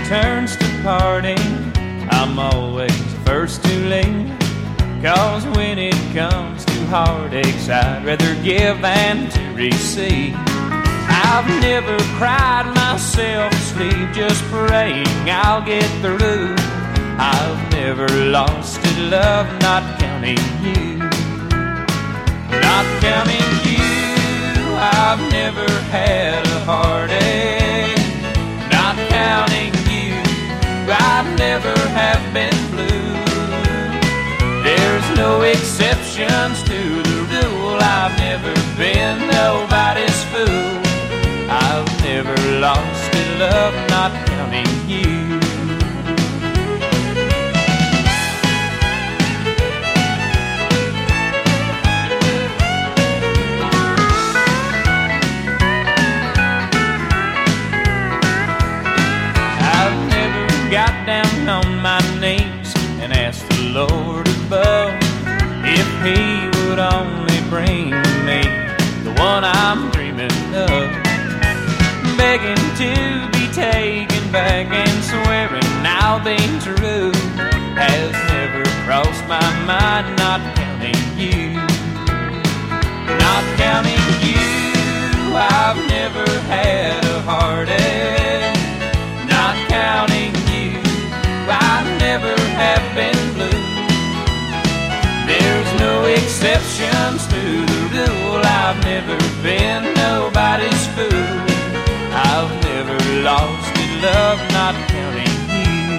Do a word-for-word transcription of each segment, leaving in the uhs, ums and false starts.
turns to parting, I'm always the first to leave. 'Cause when it comes to heartaches, I'd rather give than to receive. I've never cried myself to sleep, just praying I'll get through. I've never lost a love, not counting you. Not counting you, I've never had a heartache. Not counting you, I never have been blue. There's no exceptions to the rule. I've never been nobody's fool. I've never lost a love, not counting you. I've never got down on my knees and asked the Lord above if He would only bring me the one I'm dreaming of. Begging to be taken back and swearing I'll be true has never crossed my mind, not counting you. Not counting you, I've never had a heartache. Not counting you, I never have been blue. There's no exceptions to the rule. I've never been nobody's fool. I've never lost a love, not counting you.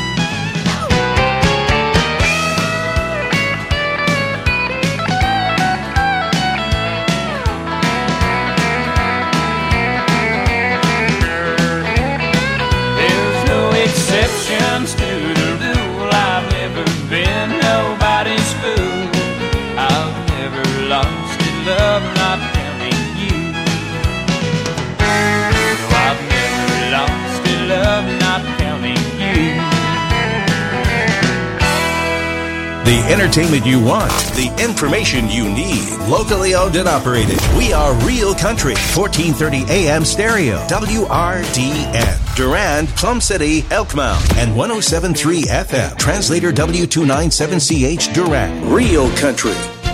There's no exceptions to the rule. I've never been nobody's fool. I've never lost a love, not counting you. No, I've never lost a love, not counting you. The entertainment you want, the information you need. Locally owned and operated. We are Real Country, fourteen thirty A M stereo, W R D N. Durand, Plum City, Elkmount, and one oh seven point three F M. Translator W two ninety-seven C H, Durand. Real Country.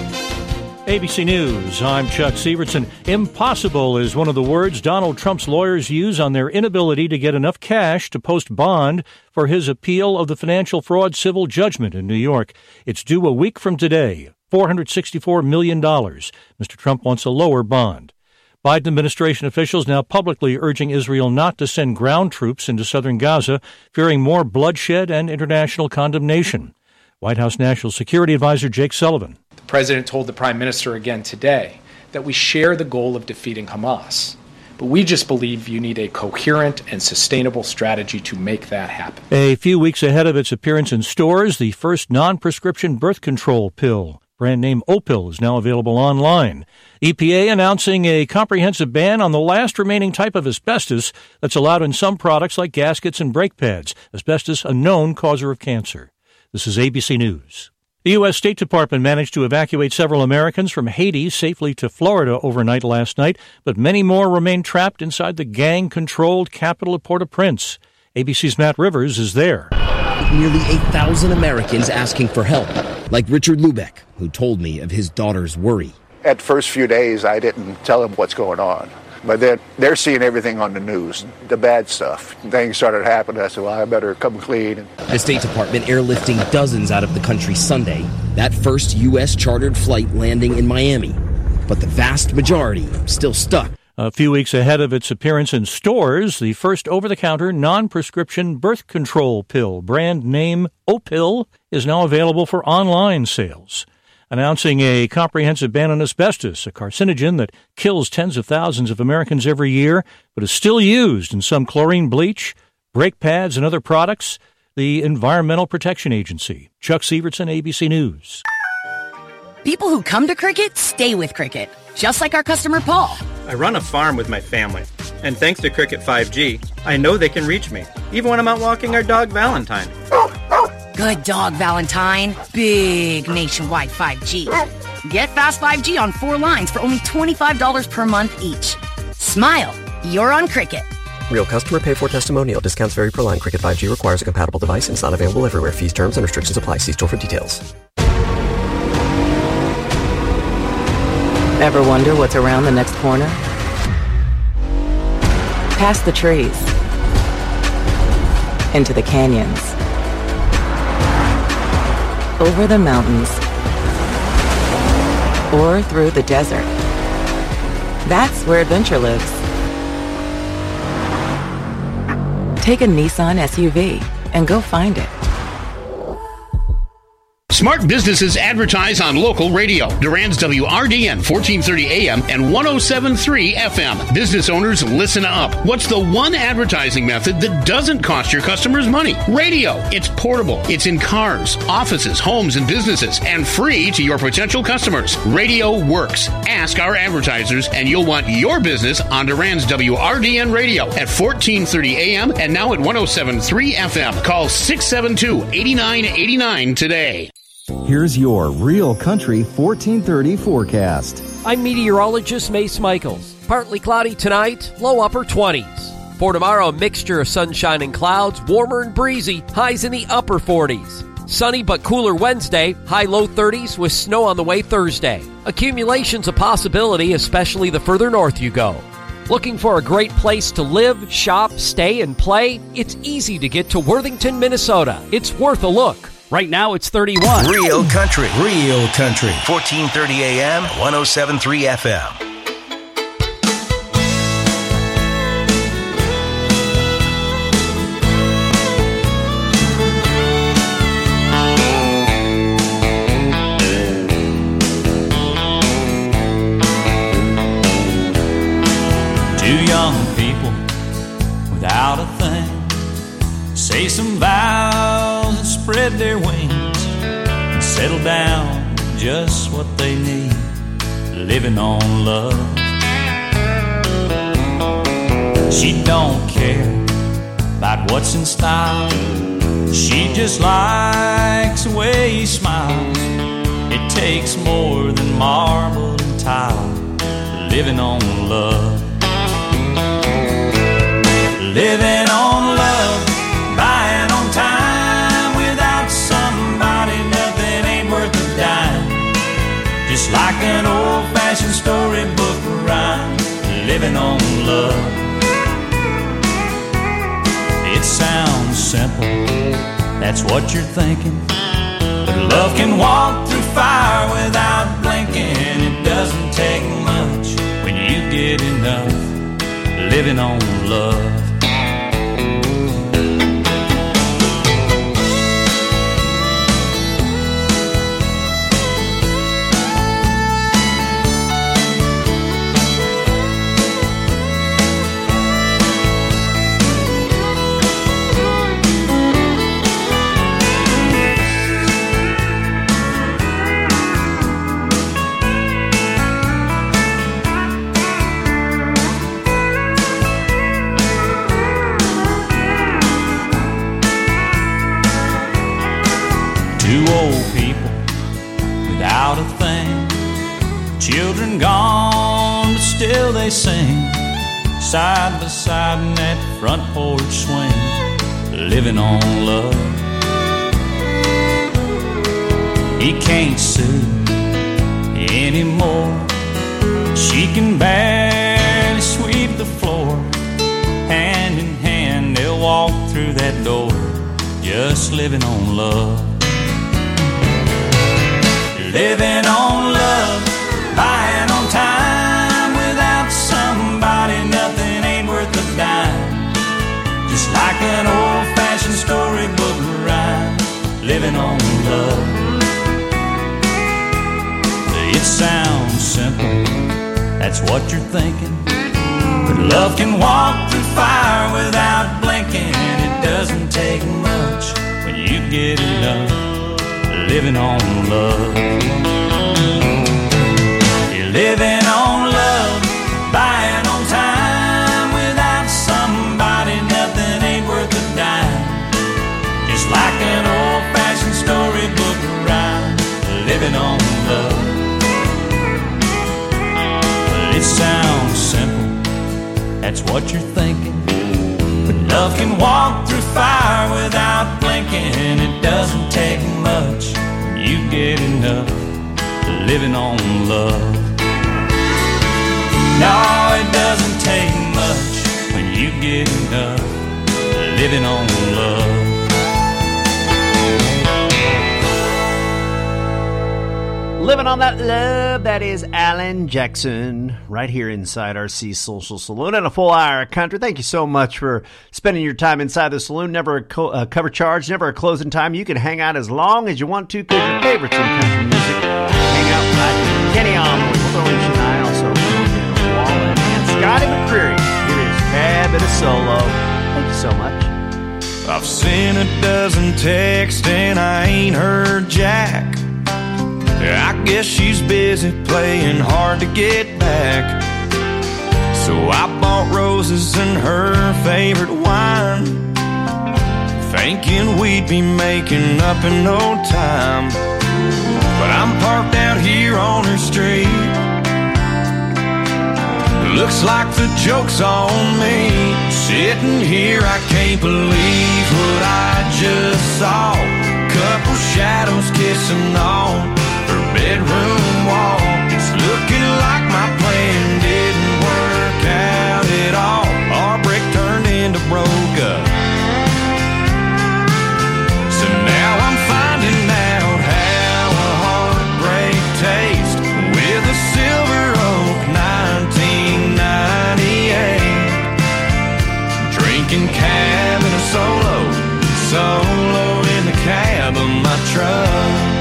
A B C News, I'm Chuck Severson. Impossible is one of the words Donald Trump's lawyers use on their inability to get enough cash to post bond for his appeal of the financial fraud civil judgment in New York. It's due a week from today, four hundred sixty-four million dollars. Mister Trump wants a lower bond. Biden administration officials now publicly urging Israel not to send ground troops into southern Gaza, fearing more bloodshed and international condemnation. White House National Security Advisor Jake Sullivan. The president told the prime minister again today that we share the goal of defeating Hamas, but we just believe you need a coherent and sustainable strategy to make that happen. A few weeks ahead of its appearance in stores, the first non-prescription birth control pill, brand name Opill, is now available online. E P A announcing a comprehensive ban on the last remaining type of asbestos that's allowed in some products like gaskets and brake pads. Asbestos, a known causer of cancer. This is A B C News. The U S State Department managed to evacuate several Americans from Haiti safely to Florida overnight last night, but many more remain trapped inside the gang-controlled capital of Port-au-Prince. A B C's Matt Rivers is there. Nearly eight thousand Americans asking for help, like Richard Lubeck, who told me of his daughter's worry. At first few days, I didn't tell them what's going on. But then they're seeing everything on the news, the bad stuff. Things started happening. I said, well, I better come clean. The State Department airlifting dozens out of the country Sunday. That first U S chartered flight landing in Miami. But the vast majority still stuck. A few weeks ahead of its appearance in stores, the first over-the-counter non-prescription birth control pill, brand name Opill, is now available for online sales. Announcing a comprehensive ban on asbestos, a carcinogen that kills tens of thousands of Americans every year, but is still used in some chlorine bleach, brake pads, and other products. The Environmental Protection Agency. Chuck Severson, A B C News. People who come to Cricket stay with Cricket, just like our customer Paul. I run a farm with my family, and thanks to Cricket five G, I know they can reach me, even when I'm out walking our dog Valentine. Good dog, Valentine. Big nationwide five G. Get fast five G on four lines for only twenty-five dollars per month each. Smile, you're on Cricket. Real customer pay for testimonial. Discounts vary per line. Cricket five G requires a compatible device and is not available everywhere. Fees, terms, and restrictions apply. See store for details. Ever wonder what's around the next corner? Past the trees, into the canyons, over the mountains, or through the desert. That's where adventure lives. Take a Nissan S U V and go find it. Smart businesses advertise on local radio. Durand's W R D N fourteen thirty A M and one oh seven point three F M. Business owners, listen up. What's the one advertising method that doesn't cost your customers money? Radio. It's portable. It's in cars, offices, homes, and businesses, and free to your potential customers. Radio works. Ask our advertisers, and you'll want your business on Durand's W R D N radio at fourteen thirty A M and now at one oh seven point three F M. Call six seven two, eight nine eight nine today. Here's your Real Country fourteen thirty forecast. I'm meteorologist Mace Michaels. Partly cloudy tonight, low upper twenties. For tomorrow, a mixture of sunshine and clouds, warmer and breezy, highs in the upper forties. Sunny but cooler Wednesday, high low thirties with snow on the way Thursday. Accumulation's a possibility, especially the further north you go. Looking for a great place to live, shop, stay, and play? It's easy to get to Worthington, Minnesota. It's worth a look. Right now, it's thirty-one. Real Country. Real Country. fourteen thirty A M, one oh seven point three F M. Two young people without a thing say some vows and spread their wings and settle down with just what they need, living on love. She don't care about what's in style, she just likes the way he smiles. It takes more than marble and tile, living on love. Living on love, buying on time. Without somebody, nothing ain't worth a dime. Just like an old-fashioned storybook rhyme, living on love. It sounds simple, that's what you're thinking, but love can walk through fire without blinking. It doesn't take much when you get enough, living on love. Two old people without a thing, children gone, but still they sing, side by side in that front porch swing, living on love. He can't sue anymore, she can barely sweep the floor. Hand in hand they'll walk through that door, just living on love. Living on love, buying on time. Without somebody, nothing ain't worth a dime. Just like an old-fashioned storybook rhyme, living on love. It sounds simple, that's what you're thinking, but love can walk through fire without blinking. It doesn't take much when you get enough, living on love. You're living on love, buying on time. Without somebody, nothing ain't worth a dime. Just like an old-fashioned storybook rhyme, living on love. It sounds simple, that's what you're thinking, Love can walk through fire without blinking. It doesn't take much when you get enough living on love. No, it doesn't take much when you get enough living on love. Living on that love, that is Alan Jackson, right here inside our Sea Social Saloon and a full hour of country. Thank you so much for spending your time inside the saloon. Never a co- uh, cover charge, never a closing time. You can hang out as long as you want to because your favorites in country music. Hang out with Kenny Arnold, Throw in Shania, also Wallen, and Scotty McCreery. Here is Cab and a Solo. Thank you so much. I've sent a dozen texts and I ain't heard Jack. I guess she's busy playing hard to get back. So I bought roses and her favorite wine, thinking we'd be making up in no time. But I'm parked out here on her street. Looks like the joke's on me. Sitting here, I can't believe what I just saw. Couple shadows kissing on her bedroom wall. It's looking like my plan didn't work out at all. Our break turned into broke up. So now I'm finding out how a heartbreak tastes with a Silver Oak nineteen ninety-eight. Drinking cab and a solo, solo in the cab of my truck.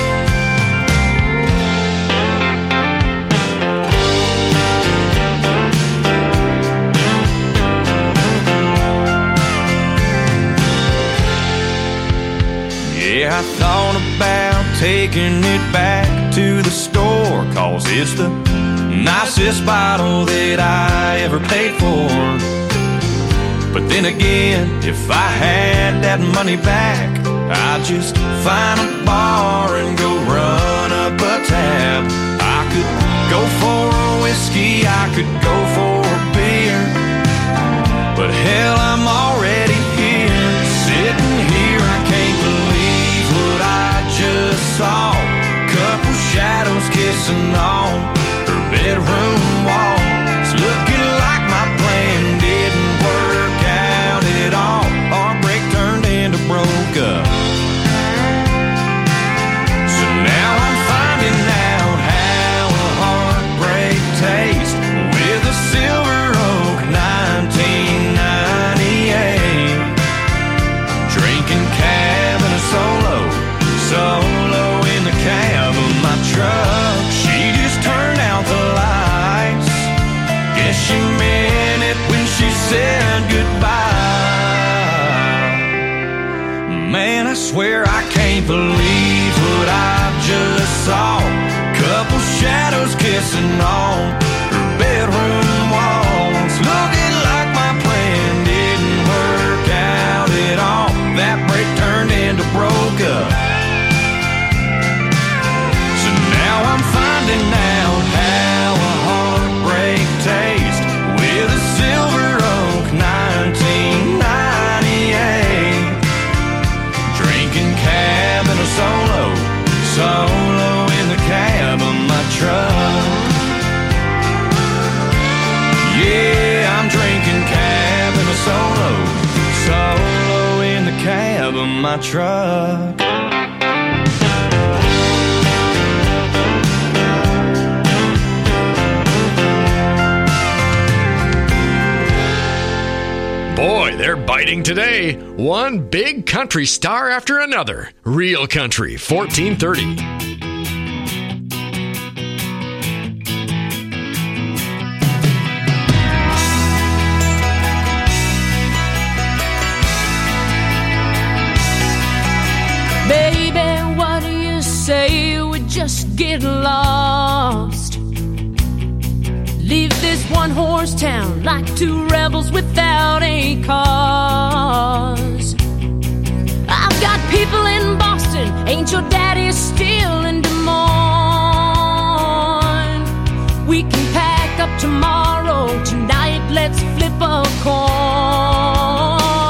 Yeah, I thought about taking it back to the store, cause it's the nicest bottle that I ever paid for. But then again, if I had that money back, I'd just find a bar and go run up a tab. I could go for a whiskey, I could go for a beer, but hell, I'm already here. Sitting here, I can't believe what I just saw. Couple shadows kissing on her bedroom wall. It's looking like my plan didn't work out at all. Our break turned into broke up. So now I'm finding out how a heartbreak tastes with a Silver Oak nineteen ninety-eight. Drinking cab and a solo, solo in the cab of my truck. She just turned out the lights. Guess she meant it when she said goodbye. Man, I swear I can't believe what I just saw. Couple shadows kissing on her bedroom walls. Looking like my plan didn't work out at all. That break turned into broke up. So now I'm finding out how a heartbreak tastes with a Silver Oak nineteen ninety-eight. Drinking cab and a solo, solo in the cab of my truck. Yeah, I'm drinking cab and a solo, solo in the cab of my truck. Boy, they're biting today. One big country star after another. Real Country, fourteen thirty. Baby, what do you say we just get lost? Leave this one-horse town like two rebels without a cause. I've got people in Boston, ain't your daddy still in Des Moines? We can pack up tomorrow, tonight let's flip a coin.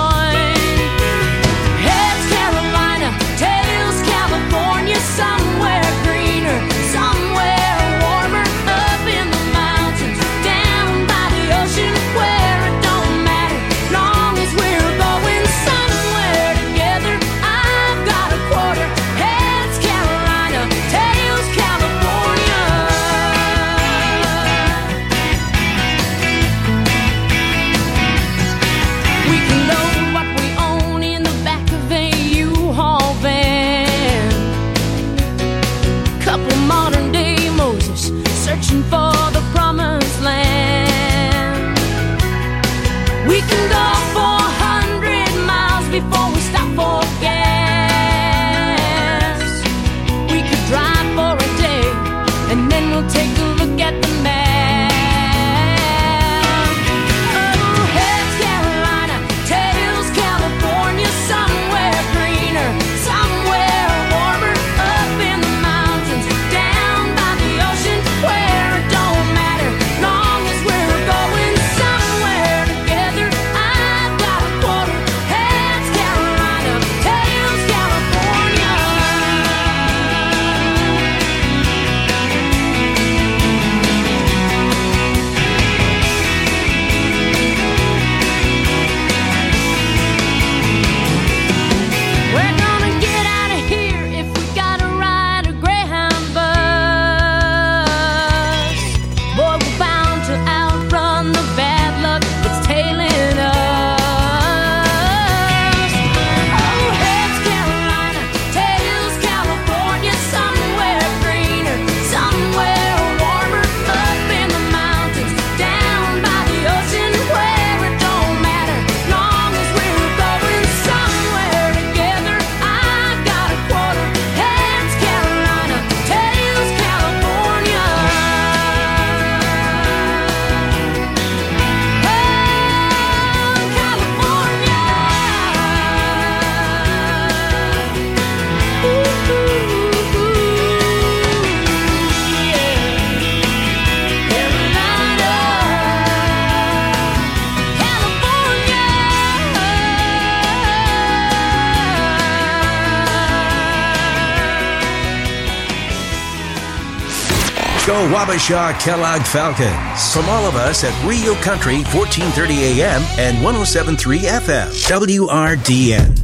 Go Wabasha Kellogg Falcons. From all of us at Real Country, fourteen thirty A M and one oh seven point three F M, W R D N.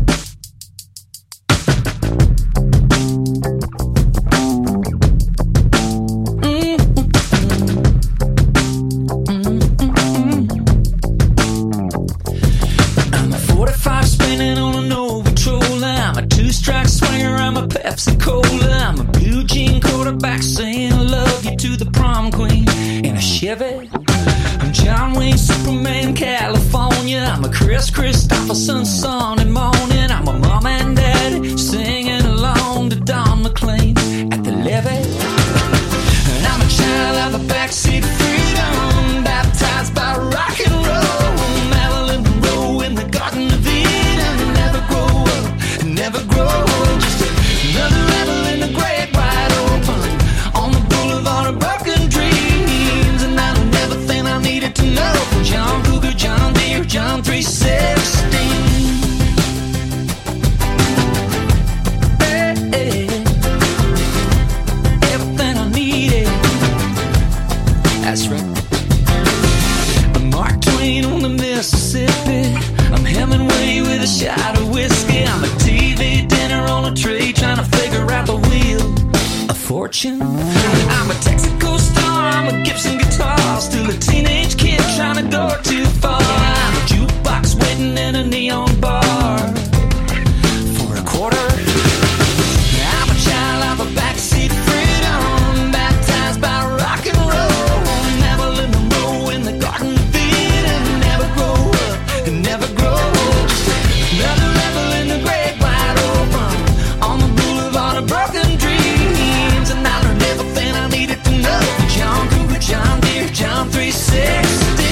Pepsi Cola, I'm a blue jean quarterback saying I love you to the prom queen in a Chevy. I'm John Wayne, Superman, California. I'm a Chris Christopherson, son and morning. I'm a mom and dad singing along to Don McLean at the levee. And I'm a child of a backseat freedom, baptized by rock and roll. Marilyn Monroe in the Garden of Eden. Never grow up, never grow old. Just another rebel in the great wide open on the boulevard of broken dreams. And I learned everything I needed to know from John Cougar, John Deere, John three sixteen. Hey, hey. Everything I needed. That's right. I'm Mark Twain on the Mississippi. I'm Hemingway with a shot of whiskey. I'm a T V dinner on a tray trying to figure out the wheel of fortune. I'm a Texaco star, I'm a Gibson guitar, still a teenage kid trying to go too far. I'm a jukebox waiting in a neon bar for a quarter. I'm a child of a backseat freedom, baptized by rock and roll. Never live Monroe in the Garden of Eden. Never grow up, never grow old. Just another rebel in the great wide open on the boulevard of broken dreams. And I learned everything I needed to know from John Cougar, John Deere, John three sixteen.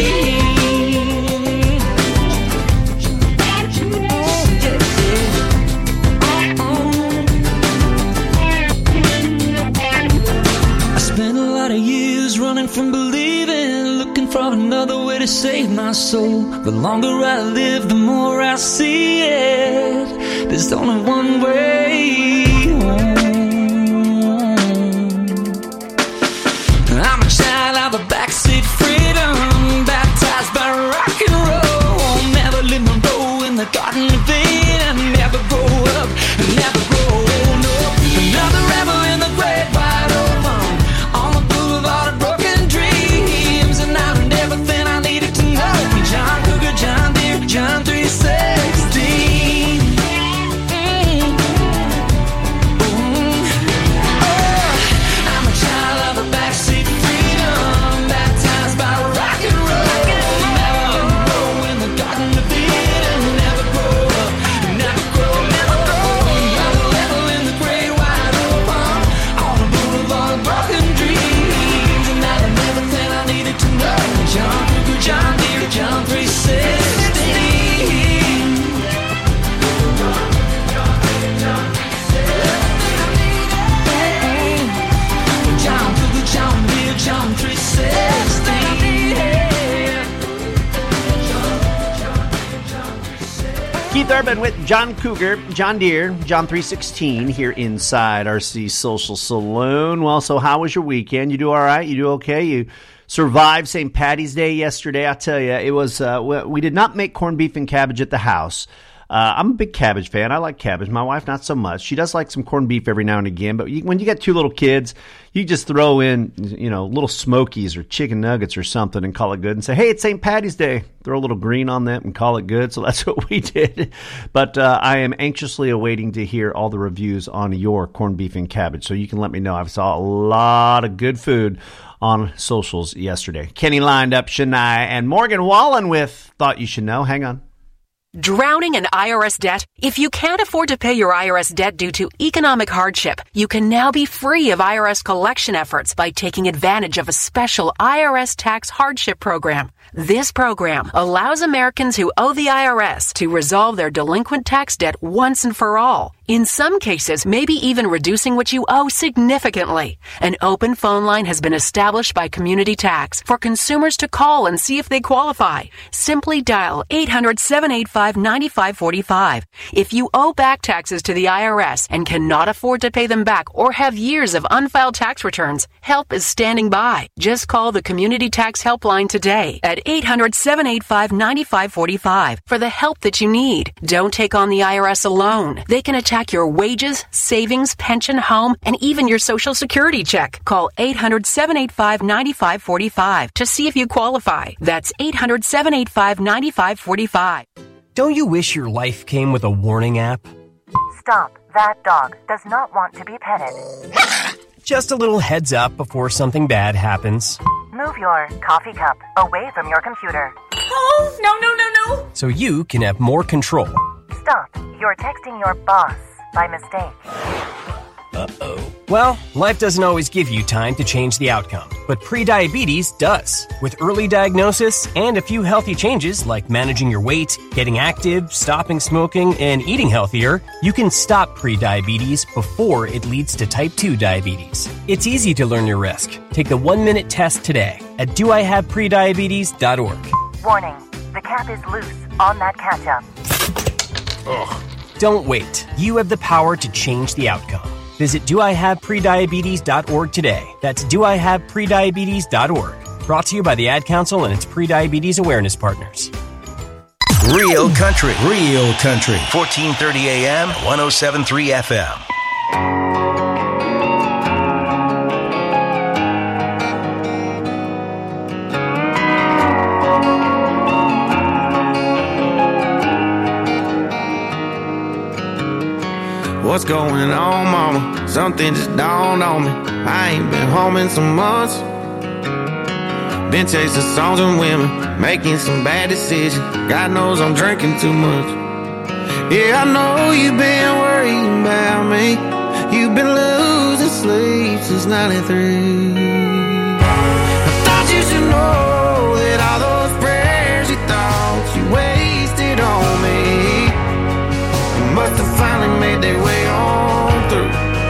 I spent a lot of years running from believing, looking for another way to save my soul. The longer I live, the more I see it. There's only one way home. I'm a child of a backseat freedom, baptized by rock and roll. Never live Monroe in the Garden of Eden. Never grow up, never grow old. No, another rebel in the great wide open on the boulevard of broken dreams. And I learned everything I needed to know from John Cougar, John Deere, John three sixteen. Mm. Mm. Oh, I'm a child of a backseat freedom, baptized by rock and roll. Never grow in the Garden of Eden. Never grow up, never grow, never grow. Another level in the great wide open on the boulevard of broken dreams. And I learned everything I needed to know from John Cougar, John Deere, John three sixteen. John Cougar, John Deere, John three sixteen. Keith Urban with John Cougar, John Deere, John three sixteen here inside R C Social Saloon. Well, so how was your weekend? You do all right? You do okay? You survived Saint Patty's Day yesterday. I tell you, it was. Uh, we did not make corned beef and cabbage at the house. Uh, I'm a big cabbage fan. I like cabbage. My wife, not so much. She does like some corned beef every now and again. But you, when you get two little kids, you just throw in, you know, little Smokies or chicken nuggets or something and call it good and say, hey, it's Saint Patty's Day. Throw a little green on that and call it good. So that's what we did. But uh, I am anxiously awaiting to hear all the reviews on your corned beef and cabbage. So you can let me know. I saw a lot of good food on socials yesterday. Kenny lined up Shania and Morgan Wallen with Thought You Should Know. Hang on. Drowning in I R S debt? If you can't afford to pay your I R S debt due to economic hardship, you can now be free of I R S collection efforts by taking advantage of a special I R S tax hardship program. This program allows Americans who owe the I R S to resolve their delinquent tax debt once and for all. In some cases, maybe even reducing what you owe significantly. An open phone line has been established by Community Tax for consumers to call and see if they qualify. Simply dial eight hundred, seven eight five, nine five four five. If you owe back taxes to the I R S and cannot afford to pay them back or have years of unfiled tax returns, help is standing by. Just call the Community Tax Helpline today at eight hundred, seven eight five, nine five four five for the help that you need. Don't take on the I R S alone. They can attack your wages, savings, pension, home, and even your Social Security check. Call eight hundred, seven eight five, nine five four five to see if you qualify. That's eight hundred, seven eight five, nine five four five. Don't you wish your life came with a warning app? Stop. That dog does not want to be petted. Just a little heads up before something bad happens. Move your coffee cup away from your computer. Oh, no, no, no, no. So you can have more control. Stop. You're texting your boss by mistake. Uh-oh. Well, life doesn't always give you time to change the outcome, but prediabetes does. With early diagnosis and a few healthy changes like managing your weight, getting active, stopping smoking, and eating healthier, you can stop prediabetes before it leads to type two diabetes. It's easy to learn your risk. Take the one-minute test today at do I have prediabetes dot org. Warning. The cap is loose on that ketchup. Ugh. Don't wait. You have the power to change the outcome. Visit do I have prediabetes dot org today. That's do I have prediabetes dot org. Brought to you by the Ad Council and its prediabetes awareness partners. Real country, real country. fourteen thirty A M, one oh seven point three F M. What's going on, mama? Something just dawned on me. I ain't been home in some months. Been chasing songs and women, making some bad decisions. God knows I'm drinking too much. Yeah, I know you've been worrying about me. You've been losing sleep since ninety-three. I thought you should know that all those prayers you thought you wasted on me must have finally made their way on through.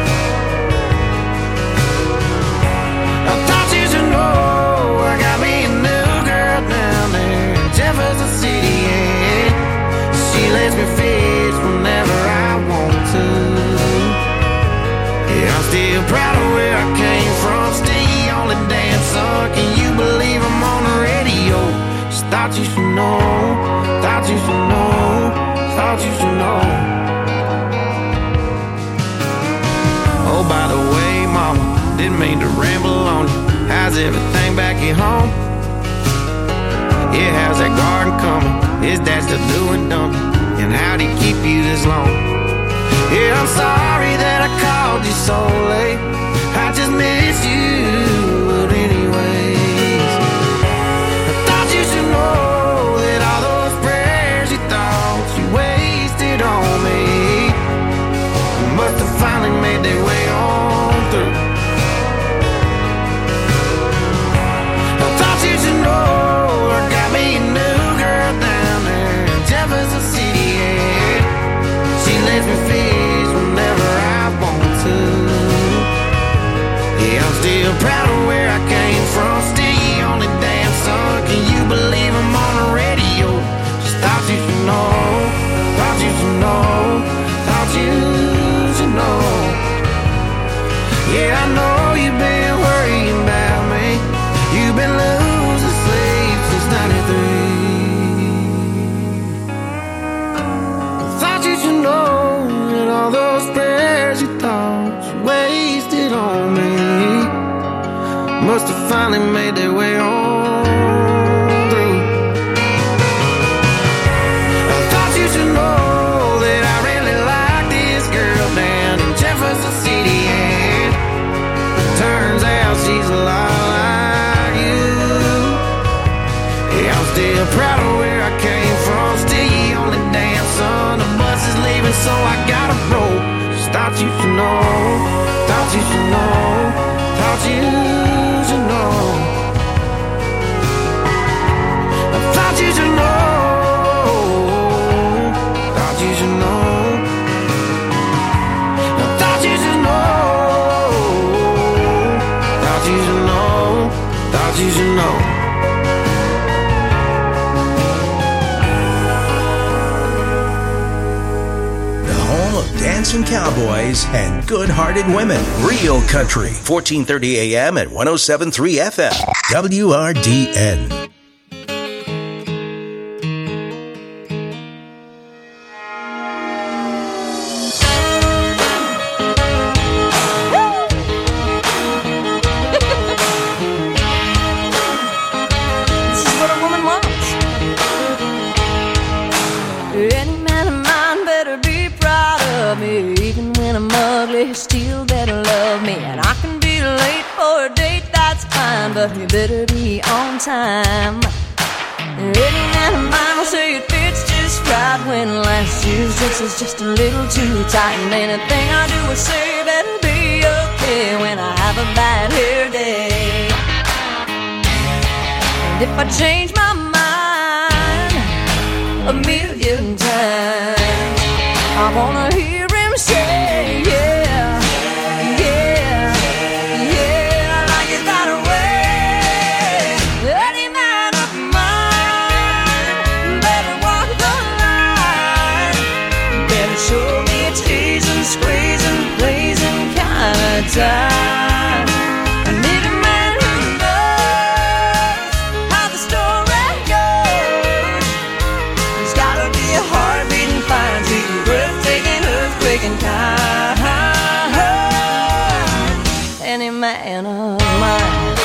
I thought you should know I got me a new girl down there in Jefferson City, and she lets me fish whenever I want to. Yeah, I'm still proud of where I came from, still the only damn son. Can you believe I'm on the radio? Just thought you should know, thought you should know, thought you should know. Oh, by the way, mama, didn't mean to ramble on you. How's everything back at home? Yeah, how's that garden coming? Is that still doing dumping? And how'd he keep you this long? Yeah, I'm sorry that I called you so late. I just miss you, but anyways, I thought you should know that all those prayers you thought you wasted on me must have finally made their way on through. I thought you should know I got me a new girl down there in Jefferson City, and she lets me fish whenever I want to. Yeah, I'm still proud of where I came from, still the only damn son. Can you believe I'm on the radio? Just thought you should know, thought you should know, thought you should know. Yeah, I know you've been worrying about me. You've been losing sleep since ninety-three. I thought you should know that all those prayers you thought you wasted on me must have finally made their way on through. I thought you should know that I really like this girl down in Jefferson City, and turns out she's a lot like you. Yeah, I'm still proud of where I came from, still the only damn son. The bus is leaving, so I gotta roll. Just thought you should know, thought you should know, thought you should know. dancing cowboys, and good-hearted women. Real Country, fourteen thirty A M at one oh seven point three F M. W R D N. Still better love me, and I can be late for a date, that's fine, but you better be on time. Any man of mine will say it fits just right when last year's dress is just a little too tight, and anything I do or say better be okay when I have a bad hair day. And if I change my mind a million times, I wanna hear him say, yeah. Time. I need a man who knows how the story goes. There's gotta be a heart beating fire to you, breathtaking, earthquaking kind. Any man of mine.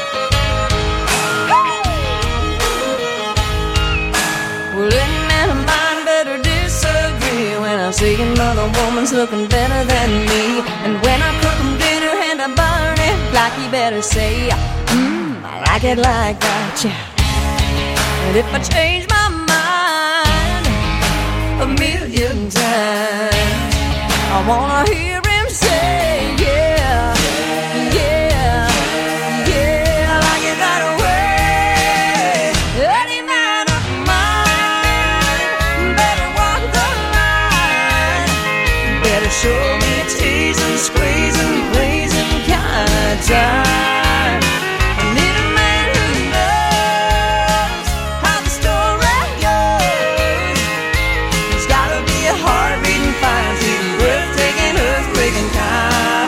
Well, any man of mine better disagree when I see another woman's looking better than me, and when I cook them dinner and I burn it like, you better say, mmm, I like it like that, yeah. And if I change my mind a million times, I wanna hear him say, yeah, yeah, yeah, I like it that way. Any man of mine better walk the line, better show me a teasing, squeezing, blazing kind of time. I need a man who knows how the story goes. There's gotta be a heart beating fire to the breathtaking, earthquaking kind.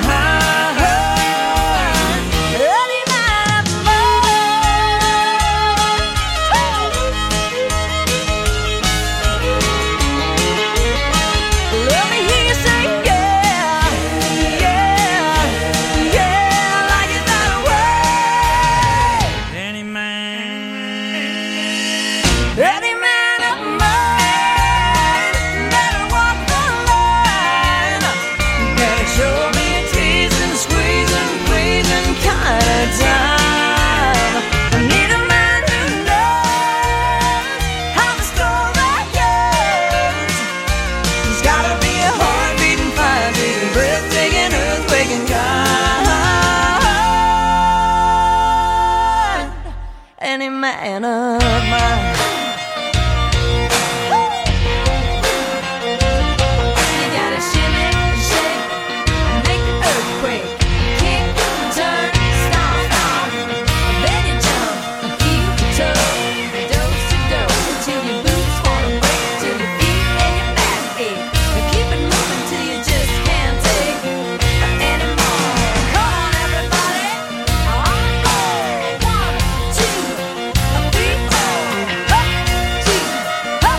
Any man of mine. Let me hear you say, yeah, yeah, yeah, I like it that way. Any man, any man of mine better walk the line, better show me a teasing, squeezing, pleasing kind of time. I need a man who knows how the story goes. There's gotta be a heart beating fire to the breathtaking, earthquaking kind. Any man of mine. You gotta shimmy, shake, make the earthquake, kick, turn, stomp, stomp. Then you jump, keep your toe, dose to dose until your boots wanna break, till your feet and your back ache. But keep it moving till you just can't take anymore. Come on, everybody, on four, one, two, three, four, up, two, up,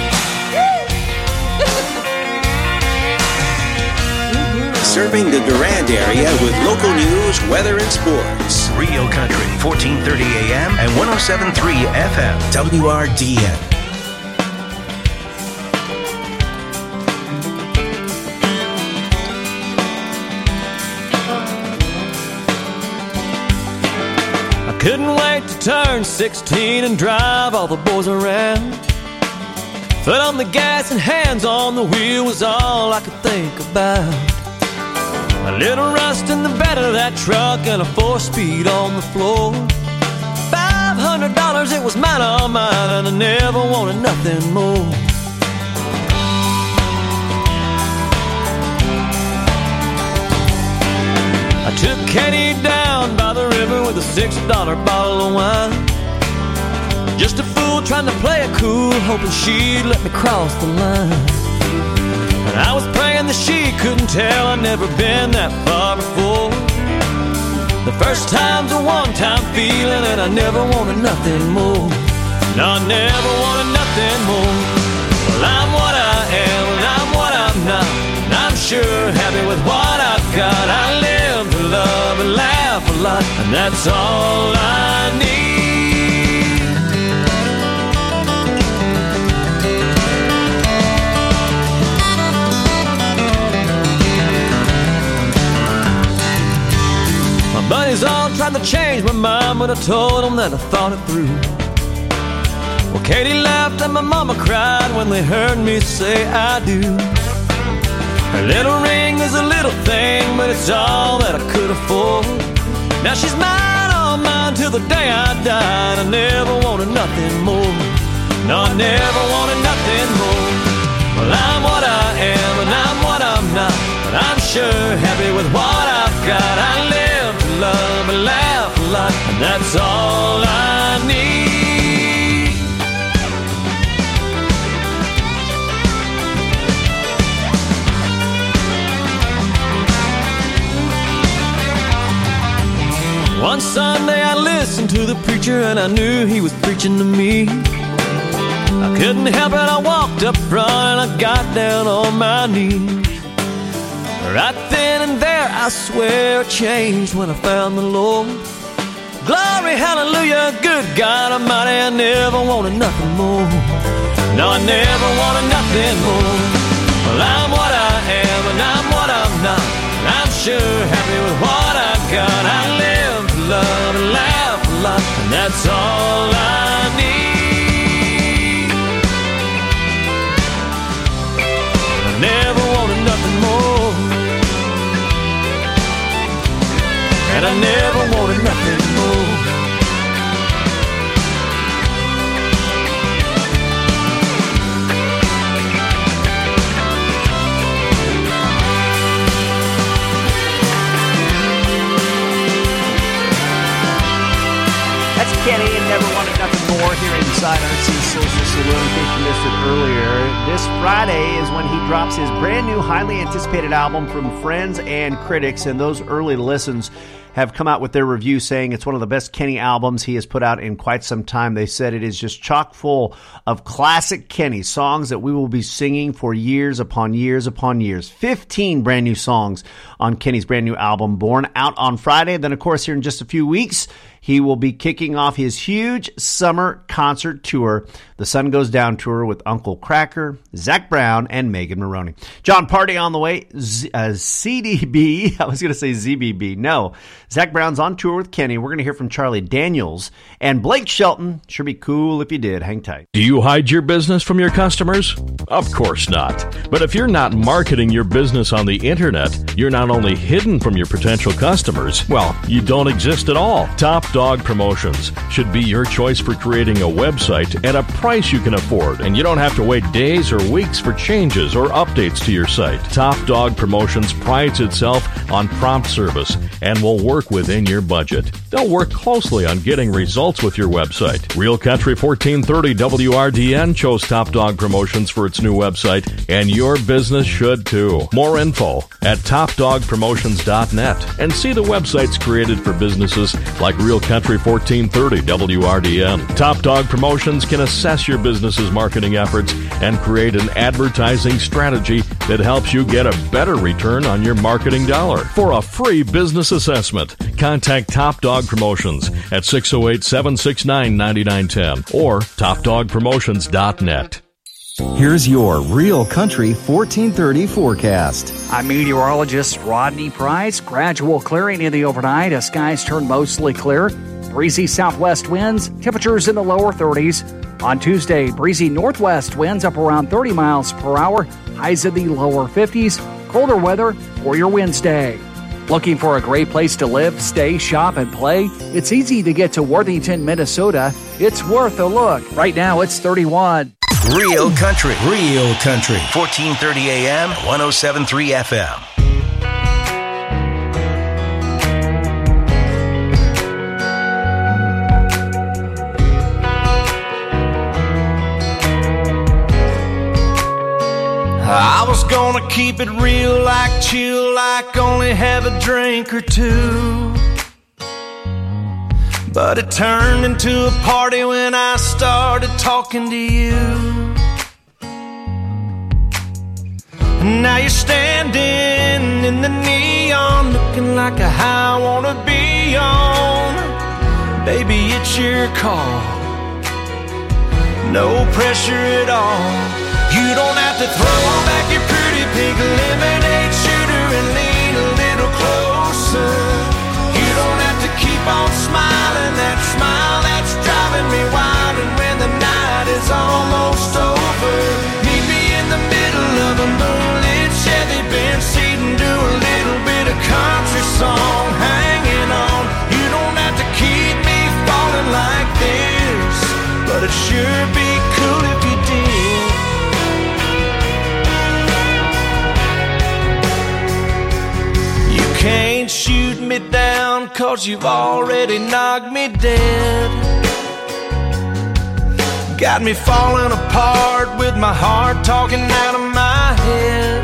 Serving the Durand area with local news, weather, and sports. Real Country, fourteen thirty A M and one oh seven point three F M. W R D N. I couldn't wait to turn sixteen and drive all the boys around. Foot on the gas and hands on the wheel was all I could think about. A little rust in the bed of that truck and a four-speed on the floor. Five hundred dollars, it was mine, all mine, and I never wanted nothing more. I took Katie down by the river with a six dollar bottle of wine. Just a fool trying to play it cool, hoping she'd let me cross the line. And I was praying that she tell I've never been that far before. The first time's a one-time feeling, and I never wanted nothing more. No, I never wanted nothing more. Well, I'm what I am, and I'm what I'm not, and I'm sure happy with what I've got. I live to love and laugh a lot, and that's all I need. My buddies all tried to change my mind, but I told them that I thought it through. Well, Katie laughed and my mama cried when they heard me say I do. Her little ring is a little thing, but it's all that I could afford. Now she's mine, all mine, till the day I died. I never wanted nothing more. No, I never wanted nothing more. Well, I'm what I am, and I'm what I'm not, but I'm sure happy with what I've got. I live to love and laugh a lot, and that's all I need. One Sunday I listened to the preacher, and I knew he was preaching to me. I couldn't help it, I walked up front and I got down on my knees. Right then and there, I swear, it changed when I found the Lord. Glory, hallelujah, good God Almighty, I never wanted nothing more. No, I never wanted nothing more. Well, I'm what I am, and I'm what I'm not, and I'm sure happy with what I've got. I live to love and laugh a lot, and that's all I need. I never wanted nothing more, and I never wanted nothing more. That's Kenny and Never Wanted Nothing More here inside R C Social Saloon. In case you missed it earlier, this Friday is when he drops his brand new, highly anticipated album from friends and critics, and those early listens have come out with their review saying it's one of the best Kenny albums he has put out in quite some time. They said it is just chock full of classic Kenny songs that we will be singing for years upon years upon years. fifteen brand new songs on Kenny's brand new album, Born, out on Friday. Then, of course, here in just a few weeks, he will be kicking off his huge summer concert tour, the Sun Goes Down tour, with Uncle Kracker, Zac Brown, and Megan Maroney. John Party on the way, Z- uh, C D B, I was going to say Z B B, no. Zac Brown's on tour with Kenny. We're going to hear from Charlie Daniels and Blake Shelton. Sure be cool if you did. Hang tight. Do you hide your business from your customers? Of course not. But if you're not marketing your business on the internet, you're not only hidden from your potential customers, well, you don't exist at all. Top Dog Promotions should be your choice for creating a website at a price you can afford, and you don't have to wait days or weeks for changes or updates to your site. Top Dog Promotions prides itself on prompt service and will work within your budget. They'll work closely on getting results with your website. Real Country fourteen thirty W R D N chose Top Dog Promotions for its new website, and your business should too. More info at top dog promotions dot net, and see the websites created for businesses like Real Country fourteen thirty W R D N. Top Dog Promotions can assess your business's marketing efforts and create an advertising strategy that helps you get a better return on your marketing dollar. For a free business assessment, contact Top Dog Promotions at six oh eight, seven six nine, nine nine one zero or top dog promotions dot net. Here's your Real Country fourteen thirty forecast. I'm meteorologist Rodney Price. Gradual clearing in the overnight as skies turn mostly clear. Breezy southwest winds, temperatures in the lower thirties. On Tuesday, breezy northwest winds up around thirty miles per hour, highs in the lower fifties. Colder weather for your Wednesday. Looking for a great place to live, stay, shop, and play? It's easy to get to Worthington, Minnesota. It's worth a look. Right now, it's thirty-one. Real Country. Real Country. fourteen thirty A M, one oh seven point three F M. I was gonna keep it real, like chill, like only have a drink or two. But it turned into a party when I started talking to you. And now you're standing in the neon, looking like a high I wanna be on. Baby, it's your call, no pressure at all. You don't have to throw back your pretty pink lemonade shooter and lean a little closer. You don't have to keep on smiling, that smile that's driving me wild. And when the night is almost over, meet me in the middle of a moonlit Chevy Benz seat and do a little bit of country song, hanging on. You don't have to keep me falling like this, but it'd sure be cool if you did. You can't shoot me down, cause you've already knocked me dead. Got me falling apart with my heart talking out of my head.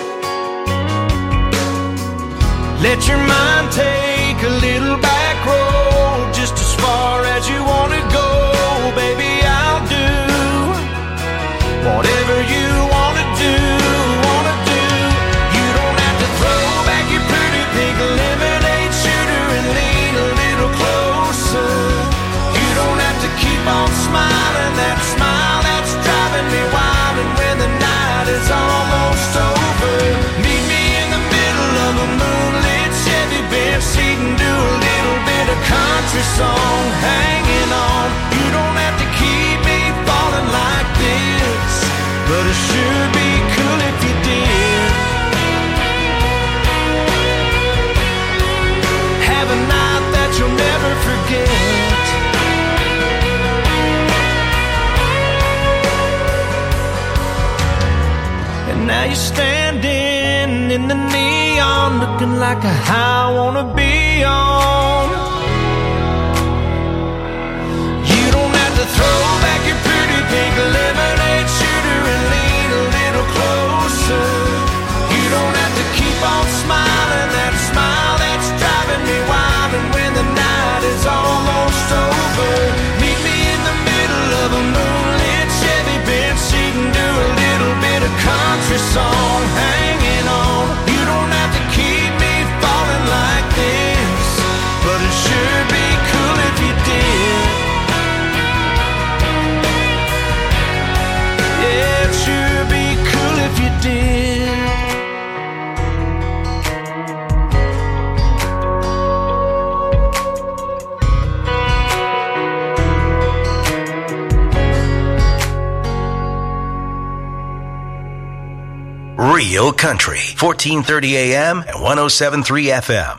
Let your mind take a little back road, just as far as you want to go. Baby, I'll do whatever you want to do, want to do. You don't have to throw back your pretty pink lemonade shooter and lean a little closer. You don't have to keep on smiling, that smile that's driving me wild. And when the night is almost over, meet me in the middle of a moonlit Chevy Benz seat and do a little bit of country song, hanging on. You don't have to keep me falling like this, but it sure be cool if you did. Have a night that you'll never forget. And now you're standing in the neon, looking like a high I wanna be on. You don't have to throw back your pretty pink lemonade shooter and lean a little closer. You don't have to keep on smiling, that smile that's driving me wild. And when the night is almost over, meet me in the middle of a moonlit Chevy Benz seat and do a little bit of country song, hanging on. You don't have to keep me falling like this, but it sure be cool if you did. Yeah, it sure be cool if you did. Real Country, fourteen thirty A M and one oh seven point three F M.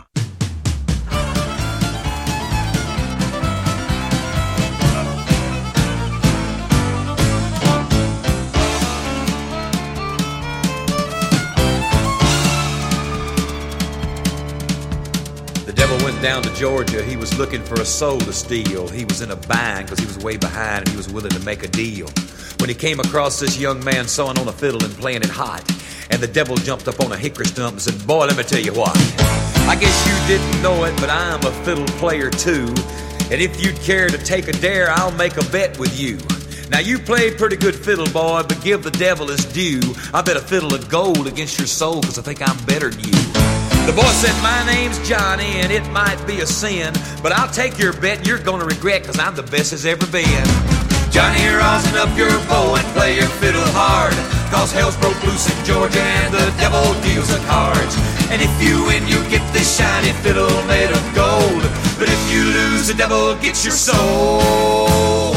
The devil went down to Georgia. He was looking for a soul to steal. He was in a bind because he was way behind and he was willing to make a deal. When he came across this young man sawing on a fiddle and playing it hot, and the devil jumped up on a hickory stump and said, boy, let me tell you what. I guess you didn't know it, but I'm a fiddle player too. And if you'd care to take a dare, I'll make a bet with you. Now you played pretty good fiddle, boy, but give the devil his due. I bet a fiddle of gold against your soul, cause I think I'm better than you. The boy said, my name's Johnny, and it might be a sin, but I'll take your bet and you're gonna regret, cause I'm the best as ever been. Johnny, rosin up your bow and play your fiddle hard, cause hell's broke loose in Georgia and the devil deals the cards. And if you win, you get this shiny fiddle made of gold, but if you lose, the devil gets your soul.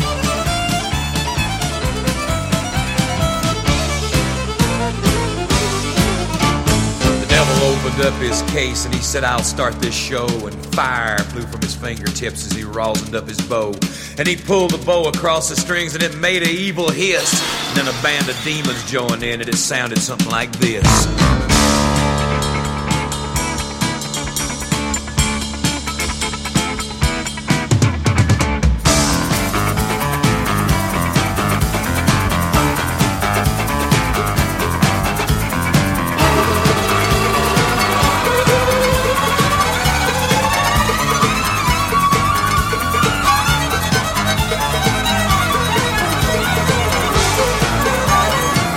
Opened up his case and he said, I'll start this show. And fire flew from his fingertips as he rosined up his bow. And he pulled the bow across the strings and it made an evil hiss. And then a band of demons joined in and it sounded something like this.